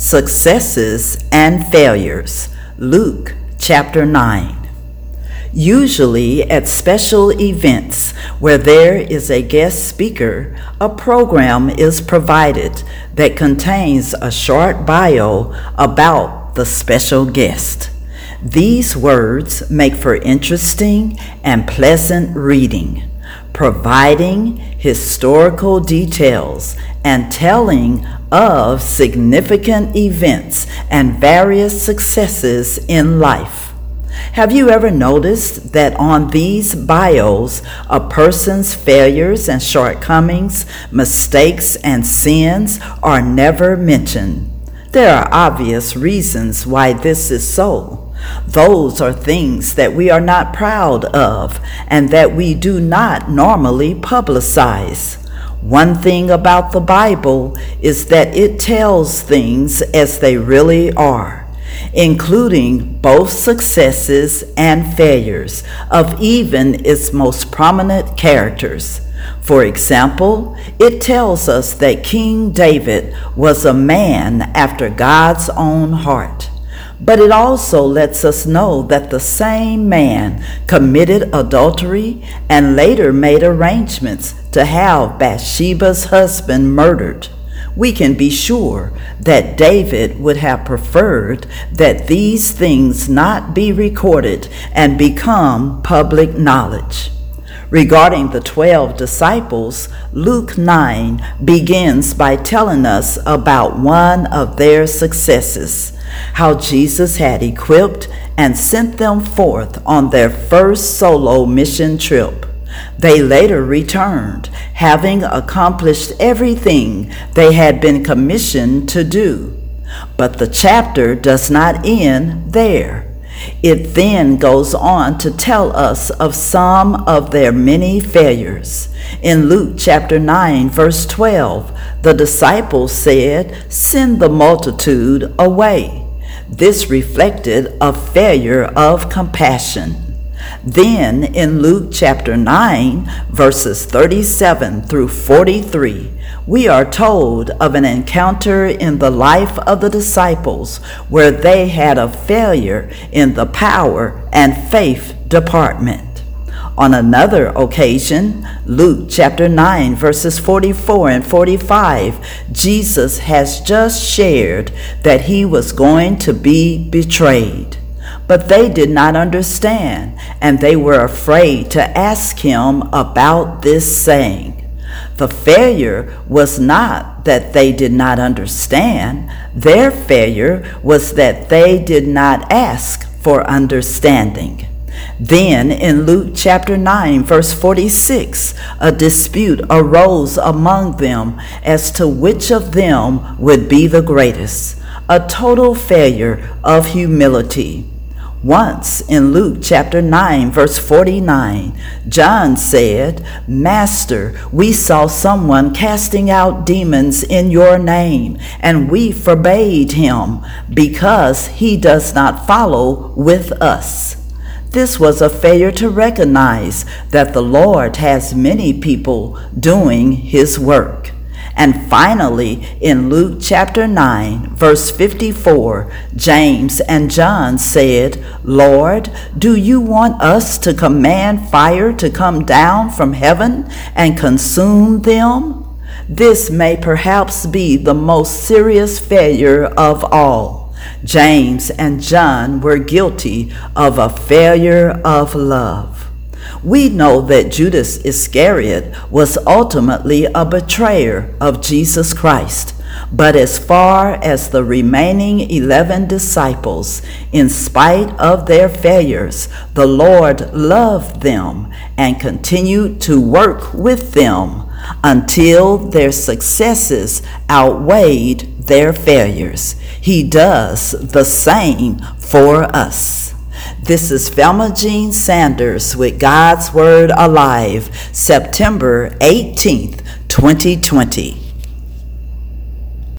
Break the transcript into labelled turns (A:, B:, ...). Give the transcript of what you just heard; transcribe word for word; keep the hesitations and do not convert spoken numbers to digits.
A: Successes and Failures, Luke chapter nine. Usually at special events where there is a guest speaker, a program is provided that contains a short bio about the special guest. These words make for interesting and pleasant reading, providing historical details and telling of significant events and various successes in life. Have you ever noticed that on these bios, a person's failures and shortcomings, mistakes and sins are never mentioned? There are obvious reasons why this is so. Those are things that we are not proud of and that we do not normally publicize. One thing about the Bible is that it tells things as they really are, including both successes and failures of even its most prominent characters. For example, it tells us that King David was a man after God's own heart. But it also lets us know that the same man committed adultery and later made arrangements to have Bathsheba's husband murdered. We can be sure that David would have preferred that these things not be recorded and become public knowledge. Regarding the twelve disciples, Luke nine begins by telling us about one of their successes, how Jesus had equipped and sent them forth on their first solo mission trip. They later returned, having accomplished everything they had been commissioned to do. But the chapter does not end there. It then goes on to tell us of some of their many failures. In Luke chapter nine, verse twelve, the disciples said, "Send the multitude away." This reflected a failure of compassion. Then in Luke chapter nine, verses thirty-seven through forty-three, we are told of an encounter in the life of the disciples where they had a failure in the power and faith department. On another occasion, Luke chapter nine, verses forty-four and forty-five, Jesus has just shared that he was going to be betrayed. But they did not understand, and they were afraid to ask him about this saying. The failure was not that they did not understand. Their failure was that they did not ask for understanding. Then in Luke chapter nine, verse forty-six, a dispute arose among them as to which of them would be the greatest, a total failure of humility. Once in Luke chapter nine, verse forty-nine, John said, "Master, we saw someone casting out demons in your name, and we forbade him because he does not follow with us." This was a failure to recognize that the Lord has many people doing his work. And finally, in Luke chapter nine, verse fifty-four, James and John said, "Lord, do you want us to command fire to come down from heaven and consume them?" This may perhaps be the most serious failure of all. James and John were guilty of a failure of love. We know that Judas Iscariot was ultimately a betrayer of Jesus Christ. But as far as the remaining eleven disciples, in spite of their failures, the Lord loved them and continued to work with them until their successes outweighed their failures. He does the same for us. This is Velma Jean Sanders with God's Word Alive, September eighteenth, twenty twenty.